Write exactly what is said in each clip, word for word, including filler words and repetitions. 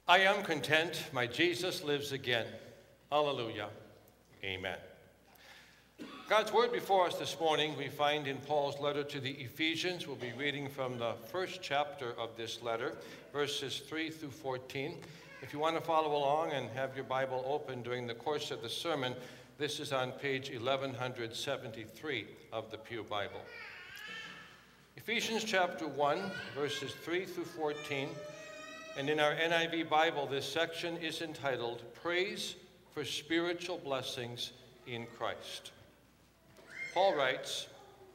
I am content, my Jesus lives again. Alleluia. Amen. God's word before us this morning we find in Paul's letter to the Ephesians. We'll be reading from the first chapter of this letter, verses three through fourteen. If you want to follow along and have your Bible open during the course of the sermon, this is on page eleven seventy-three of the Pew Bible. Ephesians chapter one, verses three through fourteen, and in our N I V Bible, this section is entitled, Praise for Spiritual Blessings in Christ. Paul writes,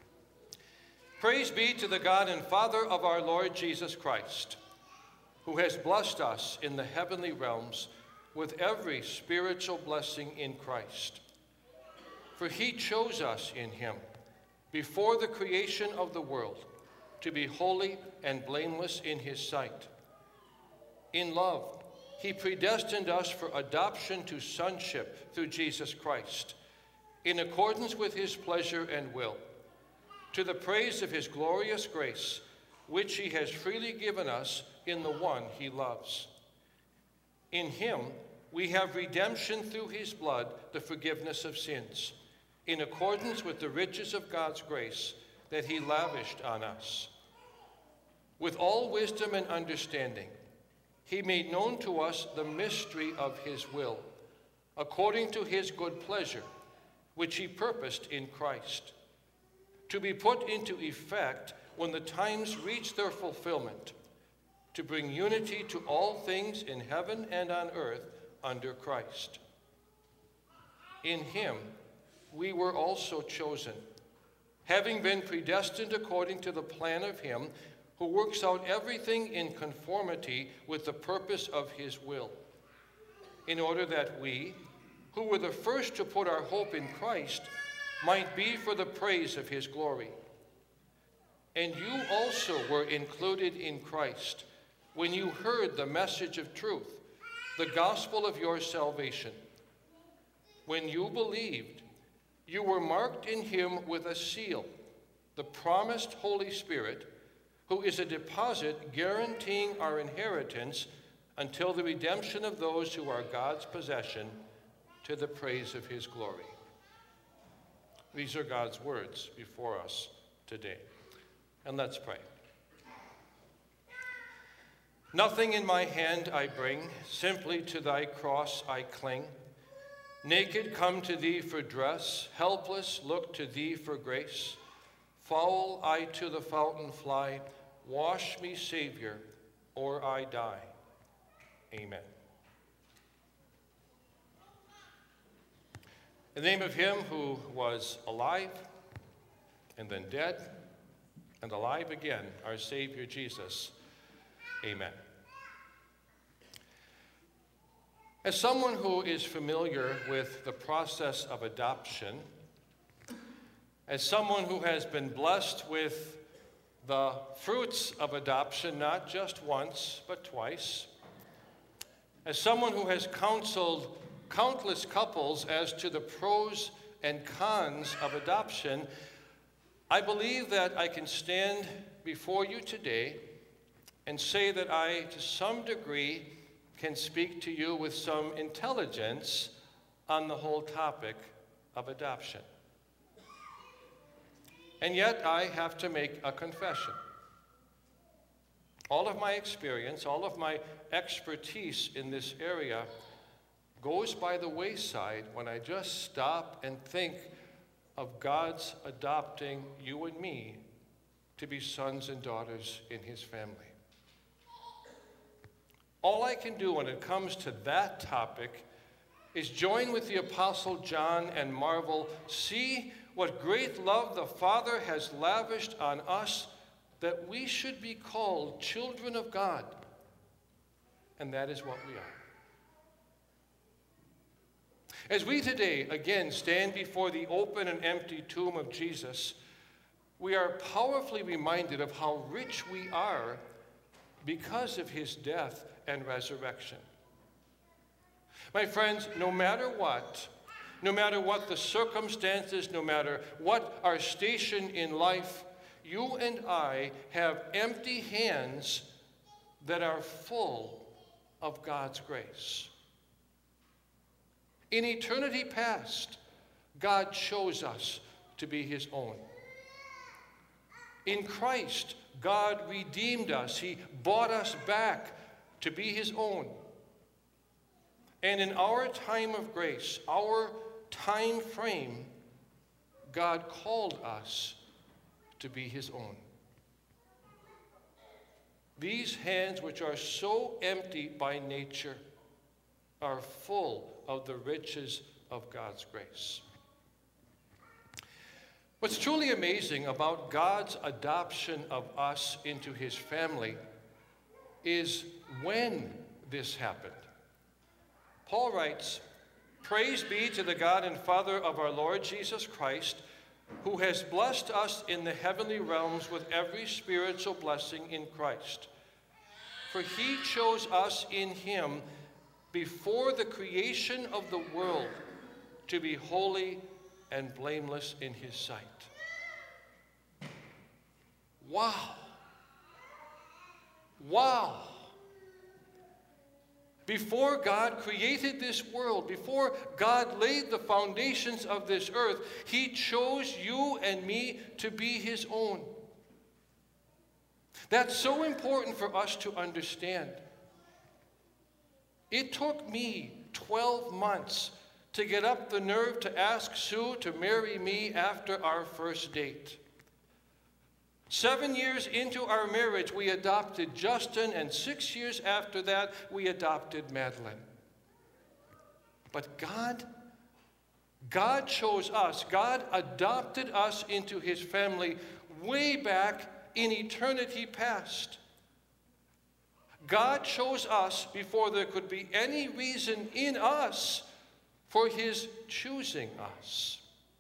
Praise be to the God and Father of our Lord Jesus Christ, who has blessed us in the heavenly realms with every spiritual blessing in Christ. For he chose us in him before the creation of the world to be holy and blameless in his sight. In love, he predestined us for adoption to sonship through Jesus Christ, in accordance with his pleasure and will, to the praise of his glorious grace, which he has freely given us in the one he loves. In him we have redemption through his blood, the forgiveness of sins, in accordance with the riches of God's grace that he lavished on us. With all wisdom and understanding, he made known to us the mystery of his will, according to his good pleasure, which he purposed in Christ, to be put into effect when the times reach their fulfillment, to bring unity to all things in heaven and on earth under Christ. In him we were also chosen, having been predestined according to the plan of him who works out everything in conformity with the purpose of his will, in order that we, who were the first to put our hope in Christ, might be for the praise of his glory. And you also were included in Christ when you heard the message of truth, the gospel of your salvation. When you believed, you were marked in him with a seal, the promised Holy Spirit, who is a deposit guaranteeing our inheritance until the redemption of those who are God's possession, to the praise of his glory. These are God's words before us today. And let's pray. Nothing in my hand I bring, simply to thy cross I cling. Naked come to thee for dress, helpless look to thee for grace. Foul I to the fountain fly, wash me, Savior, or I die. Amen. In the name of him who was alive and then dead and alive again, our Savior Jesus. Amen. As someone who is familiar with the process of adoption, as someone who has been blessed with the fruits of adoption, not just once, but twice, as someone who has counseled countless couples as to the pros and cons of adoption, I believe that I can stand before you today and say that I, to some degree, can speak to you with some intelligence on the whole topic of adoption. And yet I have to make a confession. All of my experience, all of my expertise in this area goes by the wayside when I just stop and think of God's adopting you and me to be sons and daughters in his family. All I can do when it comes to that topic is join with the Apostle John and marvel, see what great love the Father has lavished on us, that we should be called children of God. And that is what we are. As we today again stand before the open and empty tomb of Jesus, we are powerfully reminded of how rich we are because of his death and resurrection. My friends, no matter what, no matter what the circumstances, no matter what our station in life, you and I have empty hands that are full of God's grace. In eternity past, God chose us to be his own. In Christ, God redeemed us. He bought us back to be his own. And in our time of grace, our time frame, God called us to be his own. These hands, which are so empty by nature, are full of the riches of God's grace. What's truly amazing about God's adoption of us into his family is when this happened. Paul writes, "Praise be to the God and Father of our Lord Jesus Christ, who has blessed us in the heavenly realms with every spiritual blessing in Christ. For he chose us in him before the creation of the world to be holy and blameless in his sight." Wow. Wow. Before God created this world, before God laid the foundations of this earth, he chose you and me to be his own. That's so important for us to understand. It took me twelve months to get up the nerve to ask Sue to marry me after our first date. Seven years into our marriage, we adopted Justin, and six years after that, we adopted Madeline. But God, God chose us. God adopted us into his family way back in eternity past. God chose us before there could be any reason in us for his choosing us.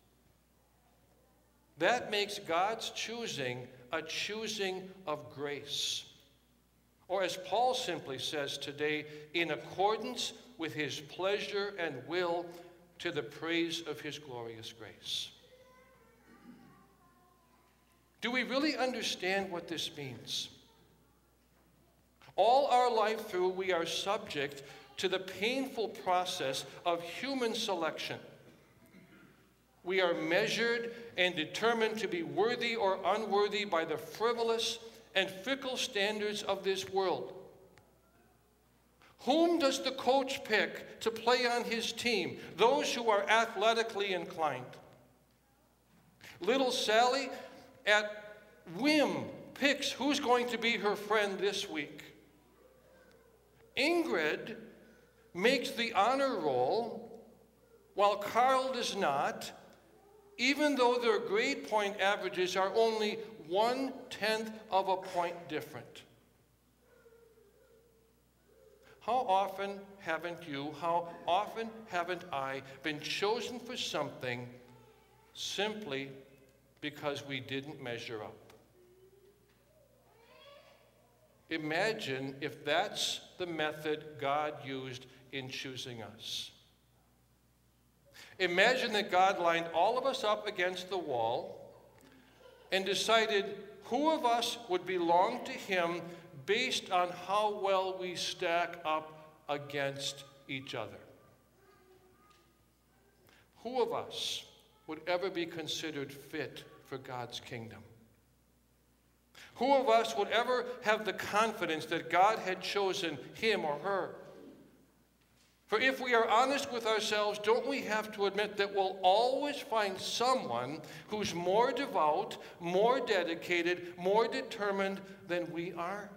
That makes God's choosing a choosing of grace. Or as Paul simply says today, in accordance with his pleasure and will, to the praise of his glorious grace. Do we really understand what this means? All our life through, we are subject to the painful process of human selection. We are measured and determined to be worthy or unworthy by the frivolous and fickle standards of this world. Whom does the coach pick to play on his team? Those who are athletically inclined. Little Sally, at whim, picks who's going to be her friend this week. Ingrid makes the honor roll, while Carl does not, even though their grade point averages are only one-tenth of a point different. How often haven't you, how often haven't I been chosen for something simply because we didn't measure up? Imagine if that's the method God used in choosing us. Imagine that God lined all of us up against the wall and decided who of us would belong to him based on how well we stack up against each other. Who of us would ever be considered fit for God's kingdom? Who of us would ever have the confidence that God had chosen him or her? For if we are honest with ourselves, don't we have to admit that we'll always find someone who's more devout, more dedicated, more determined than we are?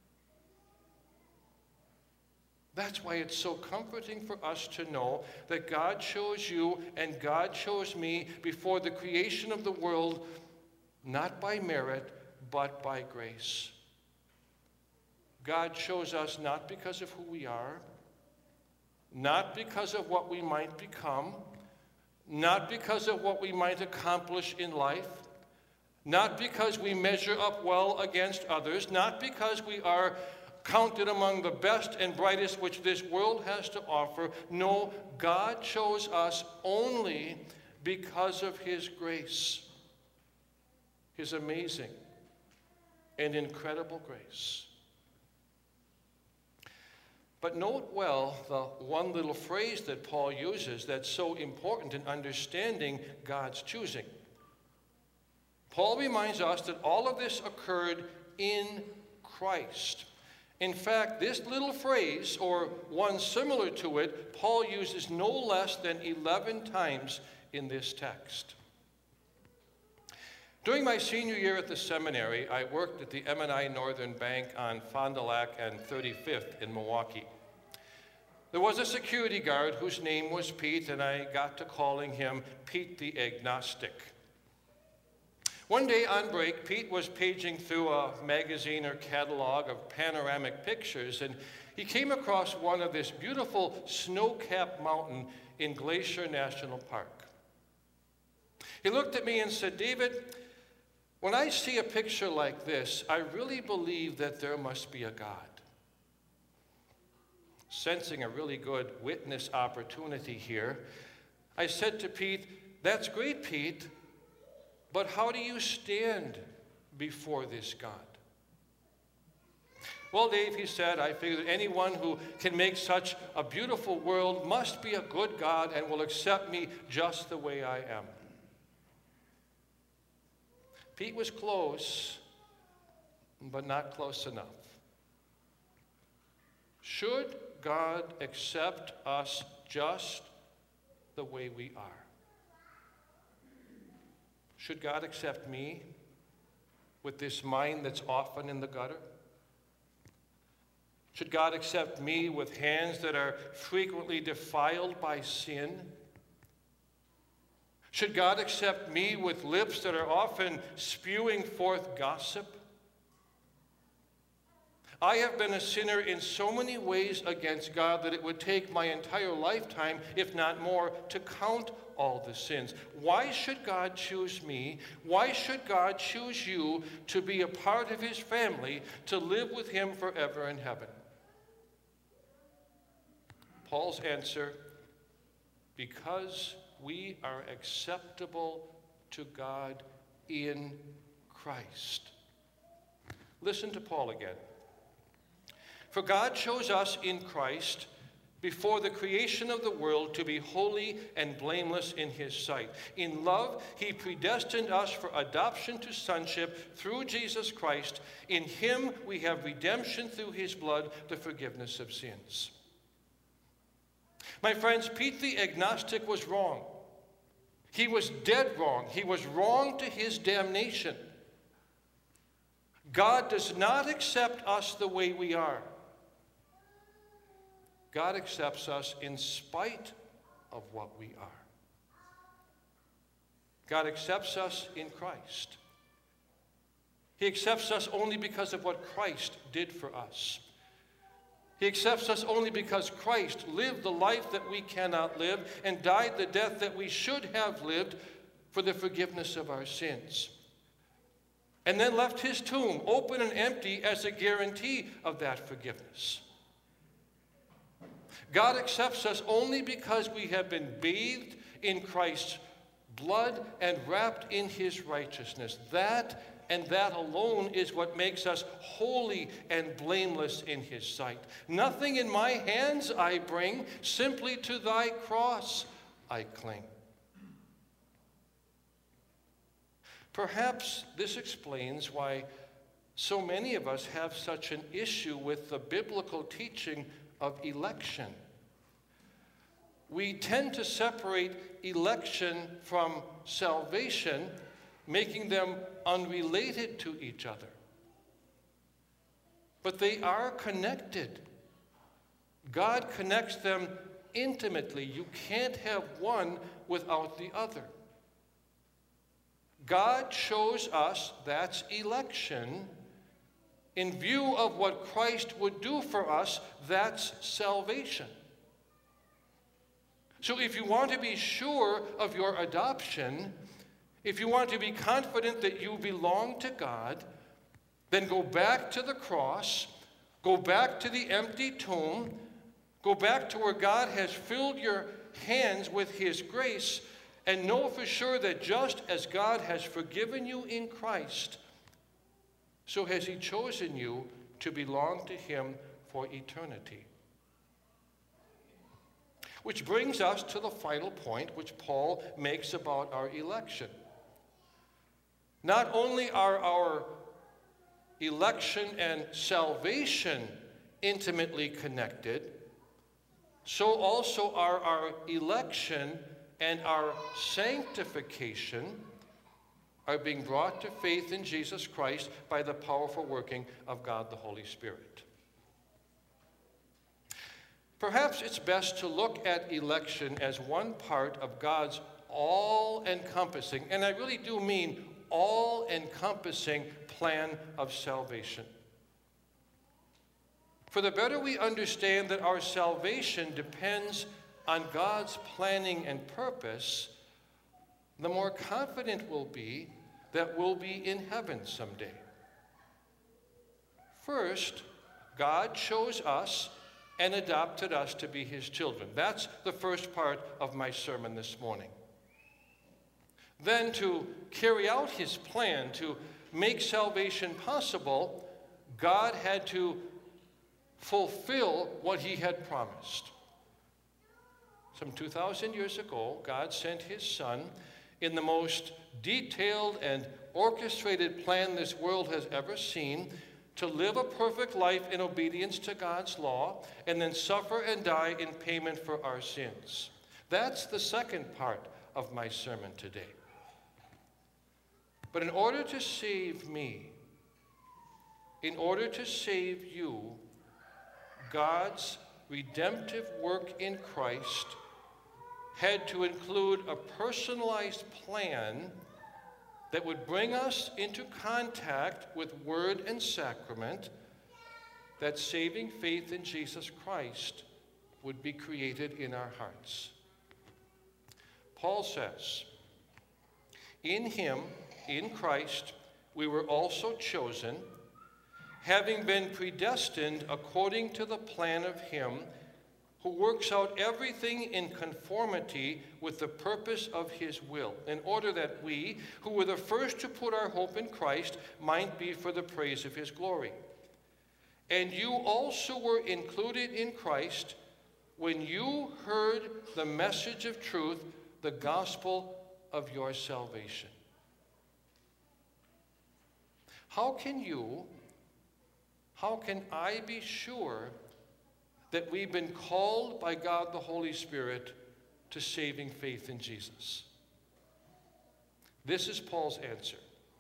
That's why it's so comforting for us to know that God chose you and God chose me before the creation of the world, not by merit, but by grace. God chose us not because of who we are, not because of what we might become, not because of what we might accomplish in life, not because we measure up well against others, not because we are counted among the best and brightest which this world has to offer. No, God chose us only because of his grace, his amazing and incredible grace. But note well the one little phrase that Paul uses that's so important in understanding God's choosing. Paul reminds us that all of this occurred in Christ. In fact, this little phrase, or one similar to it, Paul uses no less than eleven times in this text. During my senior year at the seminary, I worked at the M and I Northern Bank on Fond du Lac and thirty-fifth in Milwaukee. There was a security guard whose name was Pete, and I got to calling him Pete the Agnostic. One day on break, Pete was paging through a magazine or catalog of panoramic pictures, and he came across one of this beautiful snow-capped mountain in Glacier National Park. He looked at me and said, "David, when I see a picture like this, I really believe that there must be a God." Sensing a really good witness opportunity here, I said to Pete, "That's great, Pete, but how do you stand before this God?" "Well, Dave," he said, "I figure that anyone who can make such a beautiful world must be a good God and will accept me just the way I am." Pete was close, but not close enough. Should God accept us just the way we are? Should God accept me with this mind that's often in the gutter? Should God accept me with hands that are frequently defiled by sin? Should God accept me with lips that are often spewing forth gossip? I have been a sinner in so many ways against God that it would take my entire lifetime, if not more, to count all the sins. Why should God choose me? Why should God choose you to be a part of his family, to live with him forever in heaven? Paul's answer: because we are acceptable to God in Christ. Listen to Paul again. "For God chose us in Christ before the creation of the world to be holy and blameless in his sight. In love, he predestined us for adoption to sonship through Jesus Christ. In him we have redemption through his blood, the forgiveness of sins." My friends, Pete the Agnostic was wrong. He was dead wrong. He was wrong to his damnation. God does not accept us the way we are. God accepts us in spite of what we are. God accepts us in Christ. He accepts us only because of what Christ did for us. He accepts us only because Christ lived the life that we cannot live and died the death that we should have lived for the forgiveness of our sins. And then left his tomb open and empty as a guarantee of that forgiveness. God accepts us only because we have been bathed in Christ's blood and wrapped in his righteousness. That and that alone is what makes us holy and blameless in his sight. "Nothing in my hands I bring, simply to thy cross I cling." Perhaps this explains why so many of us have such an issue with the biblical teaching of election. We tend to separate election from salvation, making them unrelated to each other. But they are connected. God connects them intimately. You can't have one without the other. God chose us, that's election, in view of what Christ would do for us, that's salvation. So if you want to be sure of your adoption, if you want to be confident that you belong to God, then go back to the cross, go back to the empty tomb, go back to where God has filled your hands with his grace, and know for sure that just as God has forgiven you in Christ, so has he chosen you to belong to him for eternity. Which brings us to the final point which Paul makes about our election. Not only are our election and salvation intimately connected, so also are our election and our sanctification are being brought to faith in Jesus Christ by the powerful working of God the Holy Spirit. Perhaps it's best to look at election as one part of God's all-encompassing, and I really do mean all-encompassing plan of salvation. For the better we understand that our salvation depends on God's planning and purpose, the more confident we'll be that we'll be in heaven someday. First, God chose us and adopted us to be his children. That's the first part of my sermon this morning. Then, to carry out his plan, to make salvation possible, God had to fulfill what he had promised. Some two thousand years ago, God sent his Son in the most detailed and orchestrated plan this world has ever seen to live a perfect life in obedience to God's law and then suffer and die in payment for our sins. That's the second part of my sermon today. But in order to save me, in order to save you, God's redemptive work in Christ had to include a personalized plan that would bring us into contact with word and sacrament, that saving faith in Jesus Christ would be created in our hearts. Paul says, in him, in Christ, we were also chosen, having been predestined according to the plan of him who works out everything in conformity with the purpose of his will, in order that we, who were the first to put our hope in Christ, might be for the praise of his glory. And you also were included in Christ when you heard the message of truth, the gospel of your salvation. How can you, how can I be sure that we've been called by God the Holy Spirit to saving faith in Jesus? This is Paul's answer.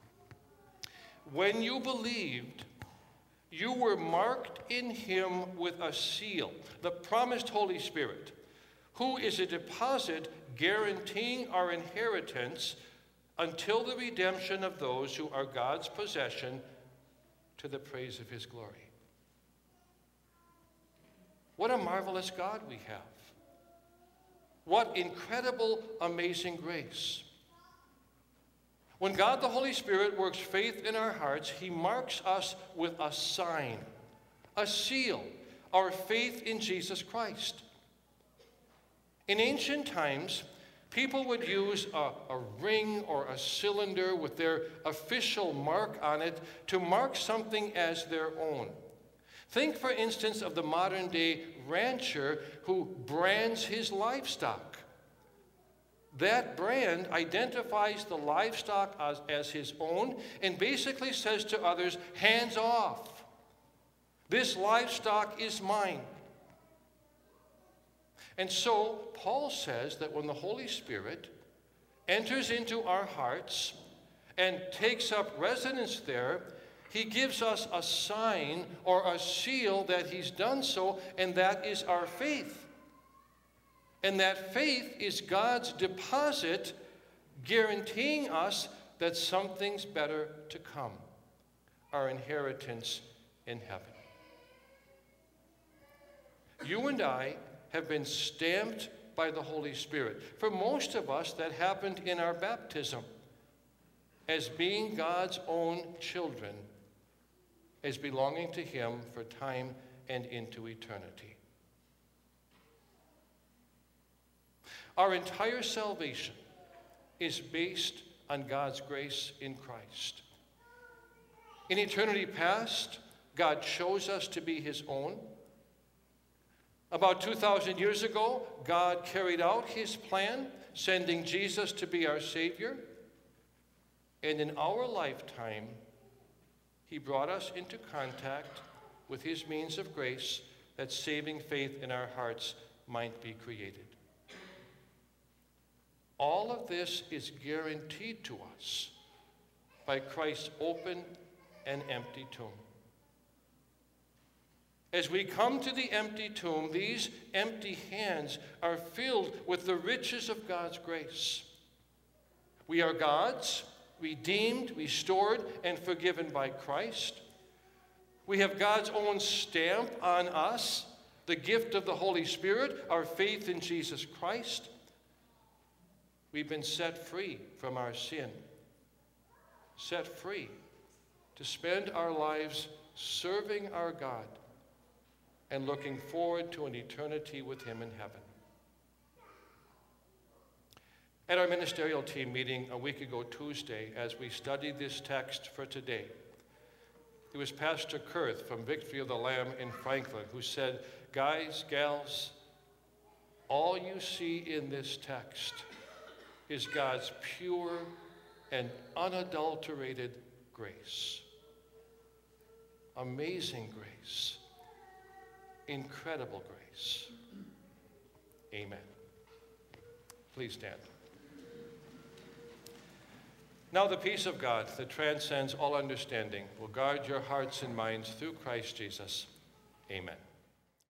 When you believed, you were marked in him with a seal, the promised Holy Spirit, who is a deposit guaranteeing our inheritance until the redemption of those who are God's possession to the praise of his glory. What a marvelous God we have. What incredible, amazing grace. When God the Holy Spirit works faith in our hearts, he marks us with a sign, a seal, our faith in Jesus Christ. In ancient times, people would use a, a ring or a cylinder with their official mark on it to mark something as their own. Think, for instance, of the modern-day rancher who brands his livestock. That brand identifies the livestock as, as his own and basically says to others, hands off. This livestock is mine. And so Paul says that when the Holy Spirit enters into our hearts and takes up residence there, he gives us a sign or a seal that he's done so, and that is our faith. And that faith is God's deposit guaranteeing us that something's better to come, our inheritance in heaven. You and I have been stamped by the Holy Spirit. For most of us, that happened in our baptism, as being God's own children, as belonging to him for time and into eternity. Our entire salvation is based on God's grace in Christ. In eternity past, God chose us to be his own. About two thousand years ago, God carried out his plan, sending Jesus to be our Savior. And in our lifetime, he brought us into contact with his means of grace, that saving faith in our hearts might be created. All of this is guaranteed to us by Christ's open and empty tomb. As we come to the empty tomb, these empty hands are filled with the riches of God's grace. We are God's, redeemed, restored, and forgiven by Christ. We have God's own stamp on us, the gift of the Holy Spirit, our faith in Jesus Christ. We've been set free from our sin, set free to spend our lives serving our God and looking forward to an eternity with him in heaven. At our ministerial team meeting a week ago Tuesday, as we studied this text for today, it was Pastor Kurth from Victory of the Lamb in Franklin who said, guys, gals, all you see in this text is God's pure and unadulterated grace. Amazing grace. Incredible grace. Amen. Please stand. Now the peace of God that transcends all understanding will guard your hearts and minds through Christ Jesus. Amen.